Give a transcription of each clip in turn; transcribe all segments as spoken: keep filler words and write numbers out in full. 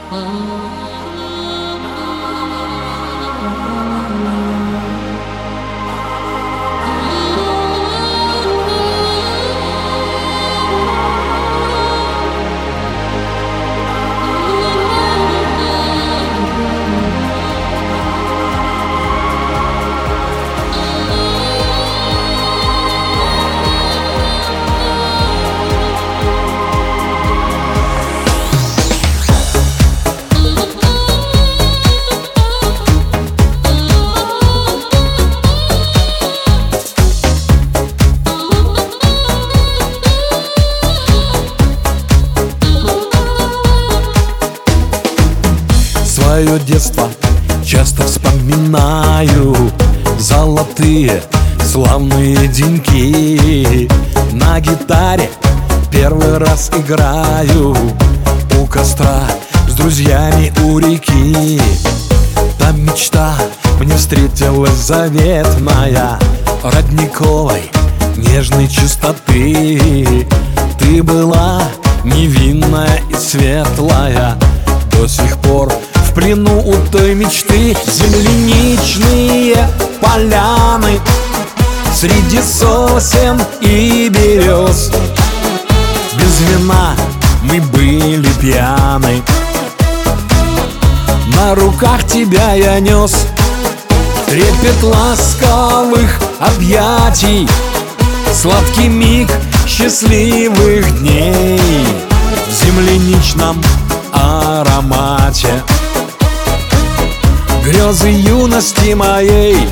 Свое детство часто вспоминаю, золотые славные деньки. На гитаре первый раз играю у костра с друзьями у реки. Там мечта мне встретилась заветная, родниковой нежной чистоты. Ты была невинная и светлая, до сих пор в плену у той мечты. Земляничные поляны среди сосен и берез, без вина мы были пьяны. На руках тебя я нес, трепет ласковых объятий, сладкий миг счастливых дней в земляничном аромате. Грезы юности моей,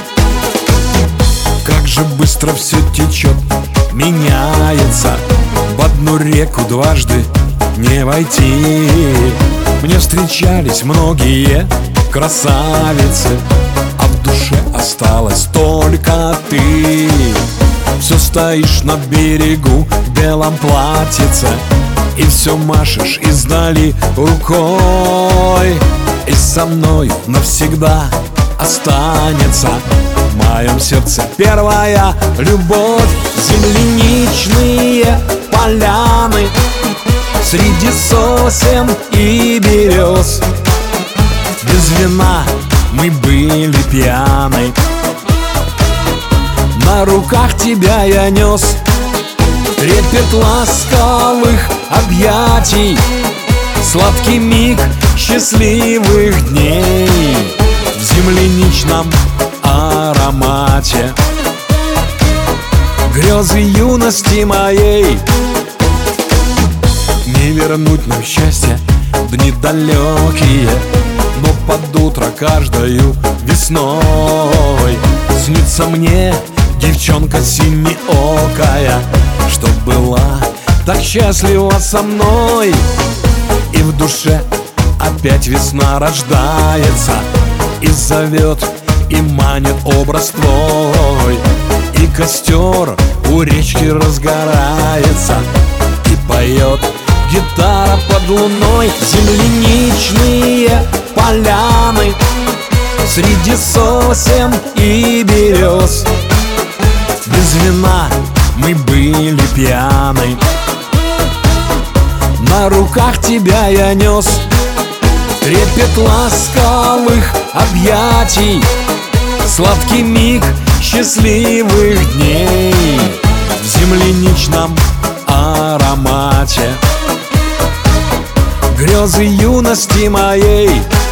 как же быстро все течет, меняется, в одну реку дважды не войти. Мне встречались многие красавицы, а в душе осталась только ты. Все стоишь на берегу в белом платьице и все машешь издали рукой. И со мною навсегда останется в моем сердце первая любовь. Земляничные поляны среди сосен и берез, без вина мы были пьяны. На руках тебя я нес, трепет ласковых объятий, сладкий миг счастливых дней в земляничном аромате. Грезы юности моей, не вернуть нам счастье дни далекие, но под утро каждою весной снится мне девчонка синеокая, что была так счастлива со мной. И в душе опять весна рождается, и зовет, и манит образ твой. И костер у речки разгорается, и поет гитара под луной. Земляничные поляны среди сосен и берез, без вина мы были пьяны. На руках тебя я нес, трепет ласковых объятий, сладкий миг счастливых дней в земляничном аромате. Грезы юности моей,